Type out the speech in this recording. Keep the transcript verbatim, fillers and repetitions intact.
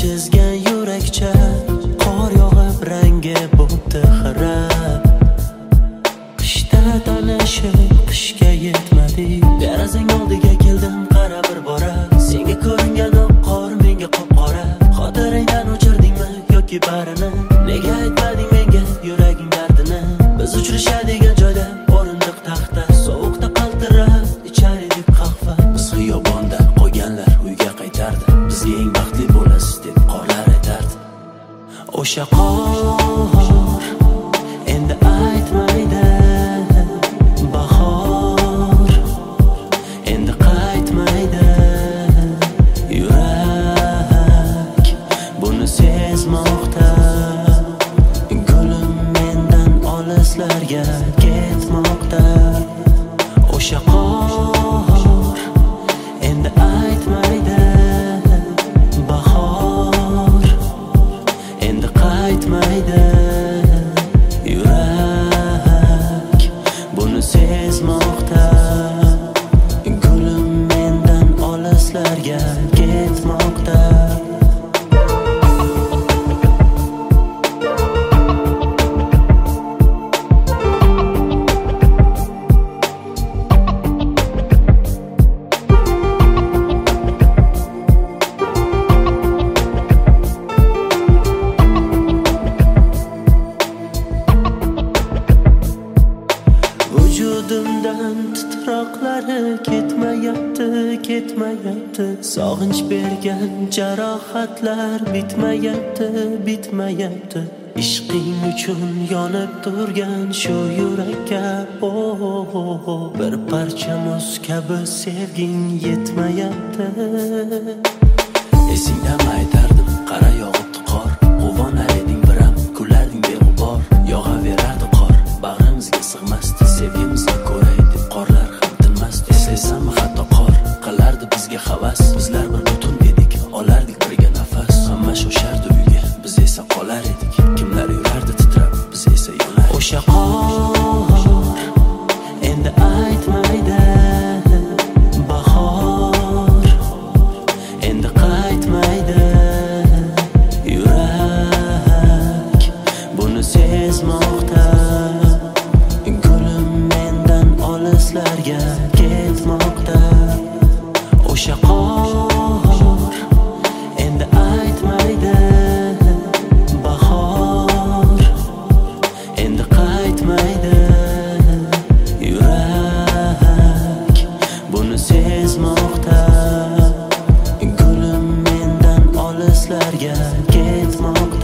chizgan yurakcha qor yog'ib rangi bo'pti xira. Qishda tanishib qishga yetmadik, derazang oldiga keldim qara bir bora. Senga ko'ringan qor menga qop-qora. Xotiringdan o'chirdingmi yoki barini? Nega aytmading menga yuraging dardini? Biz uchrashadigan joyda o'rindiq taxta, sovuqda qaltirab ichar edik qahva. Biz xiyobonda qolganlar uyga qaytardi, bizga eng baxtli bo'lasiz deb qorlar aytardi. O'sha qor endi aytmaydi, bahor endi qaytmaydi. Yurak buni sezmoqda, gulim mendan olislarga ketmoqda. O'sha qor endi aytmaydi, bahor endi qaytmaydi. Yurak buni sezmoqda, gulim mendan olislarga ketmoqda. Vujudimdan titroqlari ketmayapti, ketmayapti. Sog'inch bergan jarohatlar bitmayapti, bitmayapti. Ishqing uchun yonib turgan shu yurakka oh, oh, oh, oh. Bir parcha muz kabi sevging yetmayapti. Esingdami aytardim qara yog'ibdi qor. Quvonar eding biram, kularding beg'ubor. Yog'averardi qor, bag'rimizga sig'masdi. Sevgimizni ko'ray deb qorlar ham tinmasdi. Eslaysanmi hatto qor qilardi bizga havas. Bizlar bir butun edik, olardik birga nafas. Hamma shoshardi uyga, biz esa qolar edik. Kimlar yurardi titrab, biz esa yonar. O'sha qor endi aytmaydi, bahor endi qaytmaydi. Yurak buni sezmoqda, gulim mendan olislarga ketmoqda. O'sha qor endi aytmaydi, bahor endi qaytmaydi. Yurak buni sezmoqda, gulim mendan olislarga ketmoqda.